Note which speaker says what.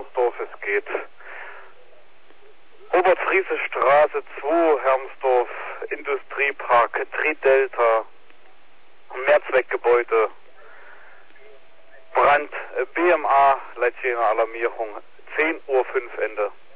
Speaker 1: Hermsdorf, es geht. Oberfriese Straße 2, Hermsdorf, Industriepark, Tridelta, Mehrzweckgebäude, Brand, BMA, Leitstehende Alarmierung, 10:05 Uhr Ende.